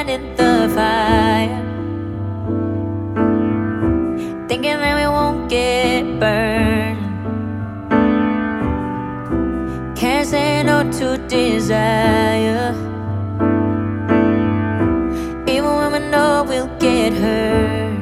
hand in the fire, thinking that we won't get burned. Can't say no to desire, even when we know we'll get hurt.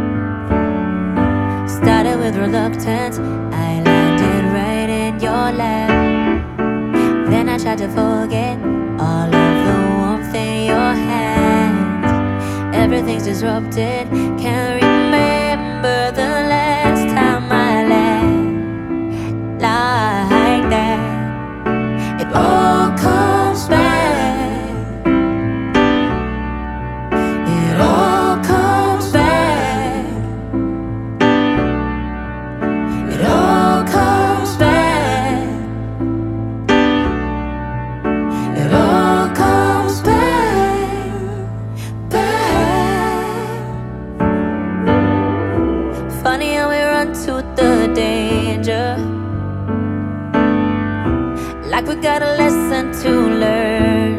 Started with reluctance, I landed right in your lap. Then I tried to forget all of the warmth in your hands. Everything's disrupted, can't remember the last time I laughed like that. It all comes back. It all comes back. It all comes back. It all comes back, back. Funny how we run to the danger, like we got a lesson to learn,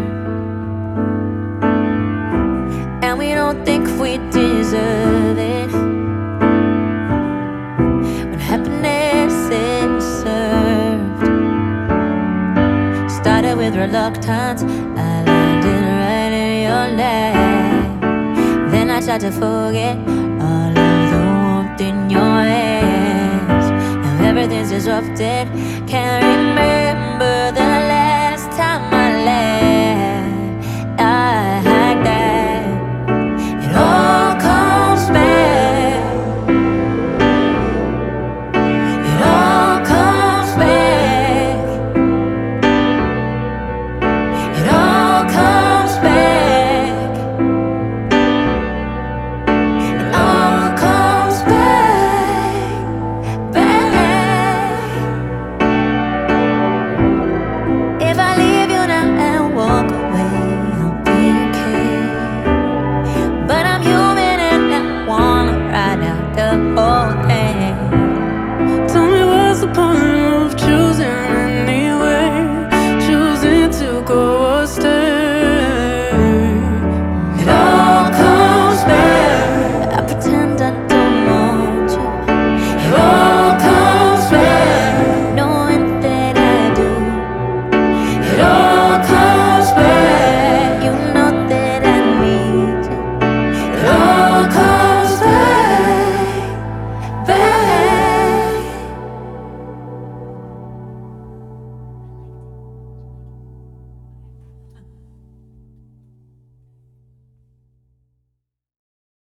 and we don't think we deserve it. When happiness is served, started with reluctance, I landed right in your lap. Then I tried to forget all of the warmth in your hands. Now everything's disrupted, can't remember